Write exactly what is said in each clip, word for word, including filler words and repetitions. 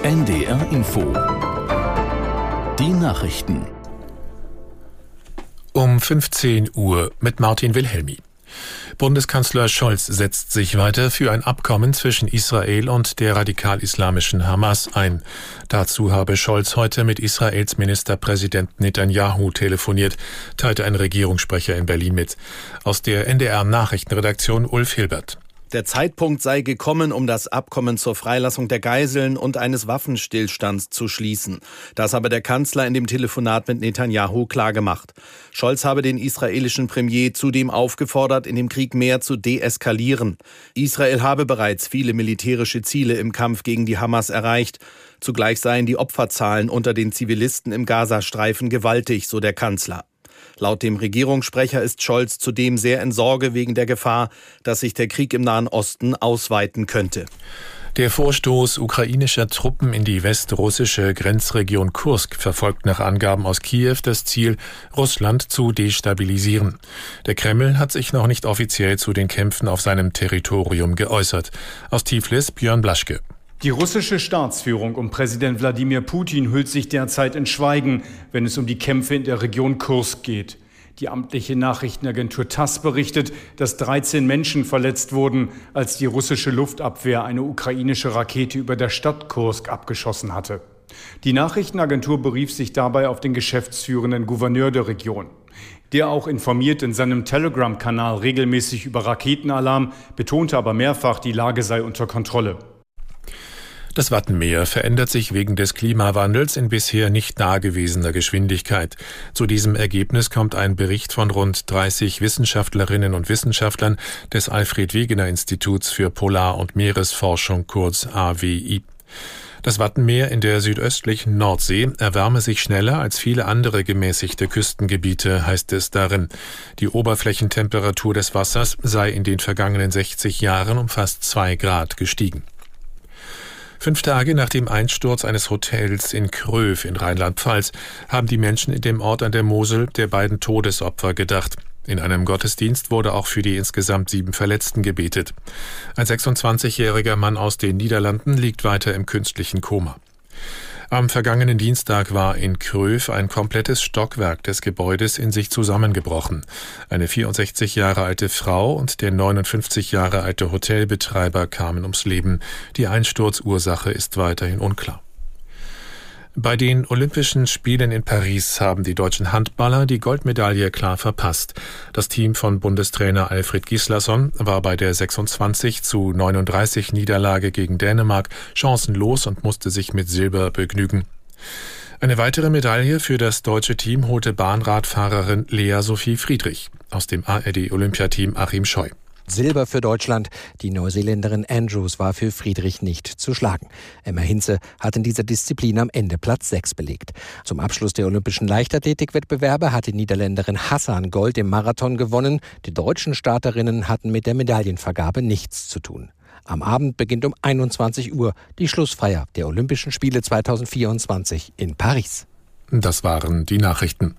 N D R Info. Die Nachrichten. Um fünfzehn Uhr mit Martin Wilhelmi. Bundeskanzler Scholz setzt sich weiter für ein Abkommen zwischen Israel und der radikal-islamischen Hamas ein. Dazu habe Scholz heute mit Israels Ministerpräsident Netanyahu telefoniert, teilte ein Regierungssprecher in Berlin mit. Aus der N D R-Nachrichtenredaktion Ulf Hilbert. Der Zeitpunkt sei gekommen, um das Abkommen zur Freilassung der Geiseln und eines Waffenstillstands zu schließen. Das habe der Kanzler in dem Telefonat mit Netanyahu klargemacht. Scholz habe den israelischen Premier zudem aufgefordert, in dem Krieg mehr zu deeskalieren. Israel habe bereits viele militärische Ziele im Kampf gegen die Hamas erreicht. Zugleich seien die Opferzahlen unter den Zivilisten im Gazastreifen gewaltig, so der Kanzler. Laut dem Regierungssprecher ist Scholz zudem sehr in Sorge wegen der Gefahr, dass sich der Krieg im Nahen Osten ausweiten könnte. Der Vorstoß ukrainischer Truppen in die westrussische Grenzregion Kursk verfolgt nach Angaben aus Kiew das Ziel, Russland zu destabilisieren. Der Kreml hat sich noch nicht offiziell zu den Kämpfen auf seinem Territorium geäußert. Aus Tiflis Björn Blaschke. Die russische Staatsführung um Präsident Wladimir Putin hüllt sich derzeit in Schweigen, wenn es um die Kämpfe in der Region Kursk geht. Die amtliche Nachrichtenagentur TASS berichtet, dass dreizehn Menschen verletzt wurden, als die russische Luftabwehr eine ukrainische Rakete über der Stadt Kursk abgeschossen hatte. Die Nachrichtenagentur berief sich dabei auf den geschäftsführenden Gouverneur der Region. Der auch informiert in seinem Telegram-Kanal regelmäßig über Raketenalarm, betonte aber mehrfach, die Lage sei unter Kontrolle. Das Wattenmeer verändert sich wegen des Klimawandels in bisher nicht dagewesener Geschwindigkeit. Zu diesem Ergebnis kommt ein Bericht von rund dreißig Wissenschaftlerinnen und Wissenschaftlern des Alfred-Wegener-Instituts für Polar- und Meeresforschung, kurz A W I. Das Wattenmeer in der südöstlichen Nordsee erwärme sich schneller als viele andere gemäßigte Küstengebiete, heißt es darin. Die Oberflächentemperatur des Wassers sei in den vergangenen sechzig Jahren um fast zwei Grad gestiegen. Fünf Tage nach dem Einsturz eines Hotels in Kröv in Rheinland-Pfalz haben die Menschen in dem Ort an der Mosel der beiden Todesopfer gedacht. In einem Gottesdienst wurde auch für die insgesamt sieben Verletzten gebetet. Ein sechsundzwanzigjähriger Mann aus den Niederlanden liegt weiter im künstlichen Koma. Am vergangenen Dienstag war in Kröv ein komplettes Stockwerk des Gebäudes in sich zusammengebrochen. Eine vierundsechzig Jahre alte Frau und der neunundfünfzig Jahre alte Hotelbetreiber kamen ums Leben. Die Einsturzursache ist weiterhin unklar. Bei den Olympischen Spielen in Paris haben die deutschen Handballer die Goldmedaille klar verpasst. Das Team von Bundestrainer Alfred Gislason war bei der sechsundzwanzig zu neununddreißig Niederlage gegen Dänemark chancenlos und musste sich mit Silber begnügen. Eine weitere Medaille für das deutsche Team holte Bahnradfahrerin Lea Sophie Friedrich aus dem A R D-Olympiateam Achim Scheu. Silber für Deutschland. Die Neuseeländerin Andrews war für Friedrich nicht zu schlagen. Emma Hinze hat in dieser Disziplin am Ende Platz sechs belegt. Zum Abschluss der Olympischen Leichtathletikwettbewerbe hat die Niederländerin Hassan Gold im Marathon gewonnen. Die deutschen Starterinnen hatten mit der Medaillenvergabe nichts zu tun. Am Abend beginnt um einundzwanzig Uhr die Schlussfeier der Olympischen Spiele zweitausendvierundzwanzig in Paris. Das waren die Nachrichten.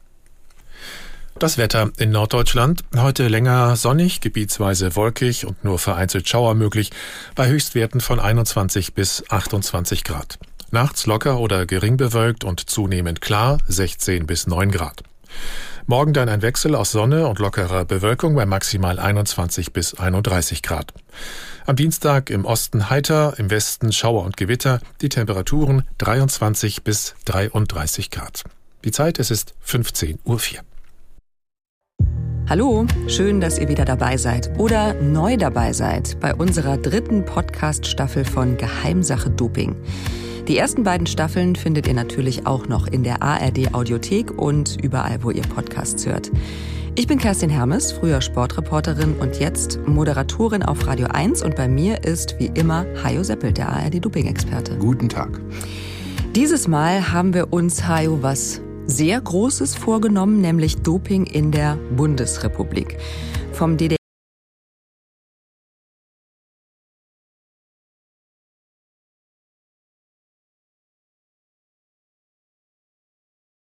Das Wetter in Norddeutschland. Heute länger sonnig, gebietsweise wolkig und nur vereinzelt Schauer möglich, bei Höchstwerten von einundzwanzig bis achtundzwanzig Grad. Nachts locker oder gering bewölkt und zunehmend klar, sechzehn bis neun Grad. Morgen dann ein Wechsel aus Sonne und lockerer Bewölkung bei maximal einundzwanzig bis einunddreißig Grad. Am Dienstag im Osten heiter, im Westen Schauer und Gewitter, die Temperaturen dreiundzwanzig bis dreiunddreißig Grad. Die Zeit, es ist fünfzehn Uhr vier. Hallo, schön, dass ihr wieder dabei seid oder neu dabei seid bei unserer dritten Podcast-Staffel von Geheimsache Doping. Die ersten beiden Staffeln findet ihr natürlich auch noch in der A R D-Audiothek und überall, wo ihr Podcasts hört. Ich bin Kerstin Hermes, früher Sportreporterin und jetzt Moderatorin auf Radio eins und bei mir ist wie immer Hajo Seppelt, der A R D-Doping-Experte. Guten Tag. Dieses Mal haben wir uns, Hajo, was sehr Großes vorgenommen, nämlich Doping in der Bundesrepublik. Vom D D